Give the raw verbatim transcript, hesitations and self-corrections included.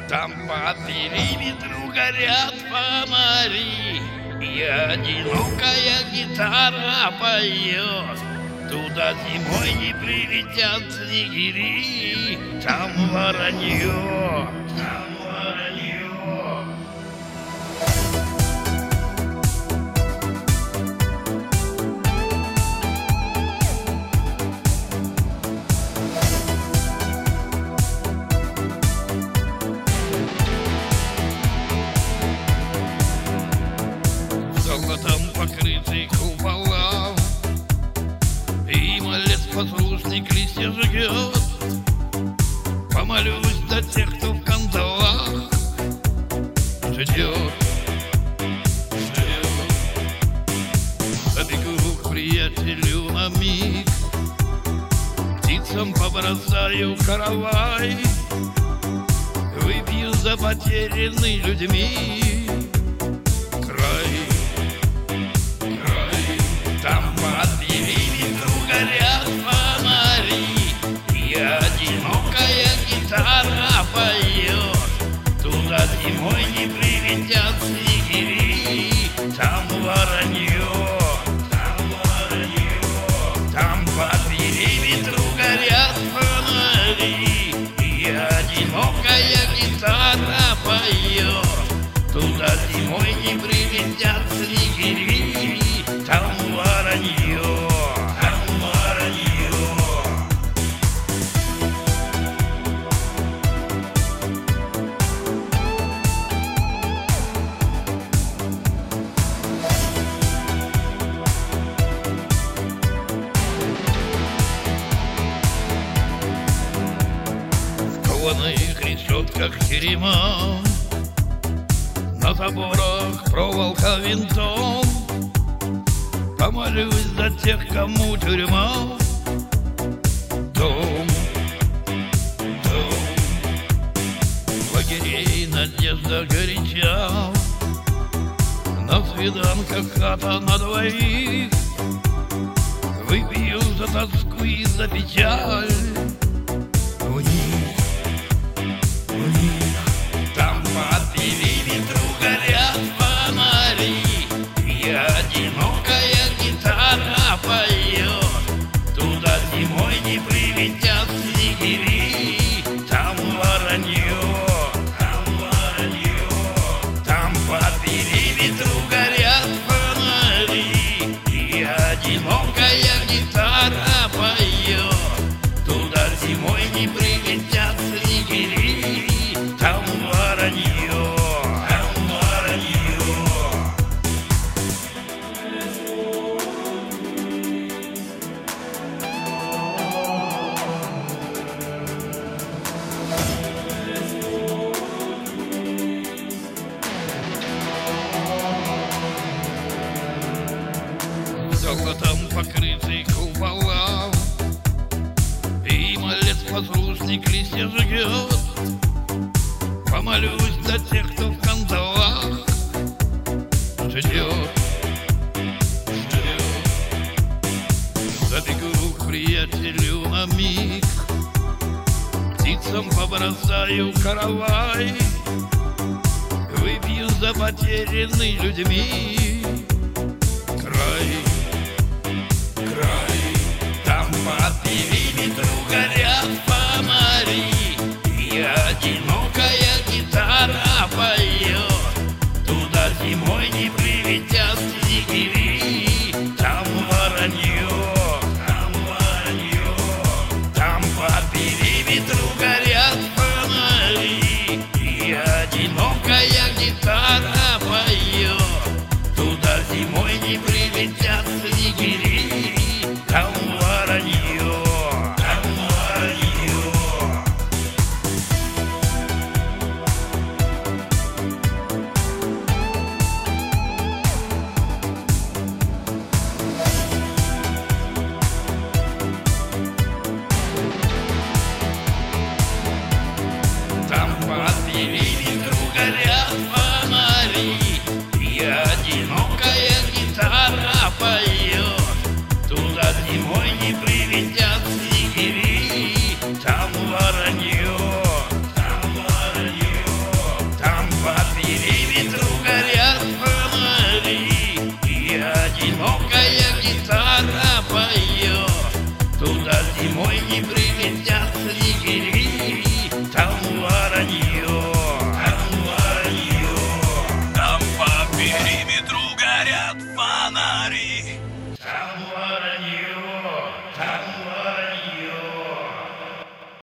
Там по периметру горят фонари, и одинокая гитара поет. Туда зимой не прилетят снегири, там воронье, там воронье. Золотом покрытый купола, и малец послушник листья жует. Помолюсь за тех, кто в кандалах ждет, ждет. Забегу к приятелю на миг, птицам побросаю каравай, выпью за потерянный людьми край. Там под периметру горят фонари, и одинокая гитара поет. Туда зимой не прилетят снегири, там воронье, там воронье. Там под периметру горят фонари, и одинокая гитара поет. Туда зимой не прилетят снегири, там воронье, там воронье. В кованых решетках терема, на заборах проволока винтом. Помолюсь за тех, кому тюрьма дом, дом. В лагерей надежда горяча, на свиданках хата на двоих. Выпью за тоску и за печаль. У них, у них там под периметру горят фонари, и одинокая гитара поет. Туда зимой не прилетят снегири, там воронье, там воронье. Там под периметру горят фонари, и одинокая гитара поет. Туда зимой не прилетят снегири, там воронье, там воронье. Золотом покрытый купола, и малец послушник листья жует. Помолюсь за тех, кто в кандалах ждет, ждет. Забегу к приятелю на миг, птицам побросаю каравай, выпью за потерянный людьми край, край. Там под периметру горят фонари, и одинокая гитара поет. Туда зимой не прилетят снегири, там воронье, там воронье. Там по периметру горят фонари, и одинокая гитара поет. ветру горят фонари. Там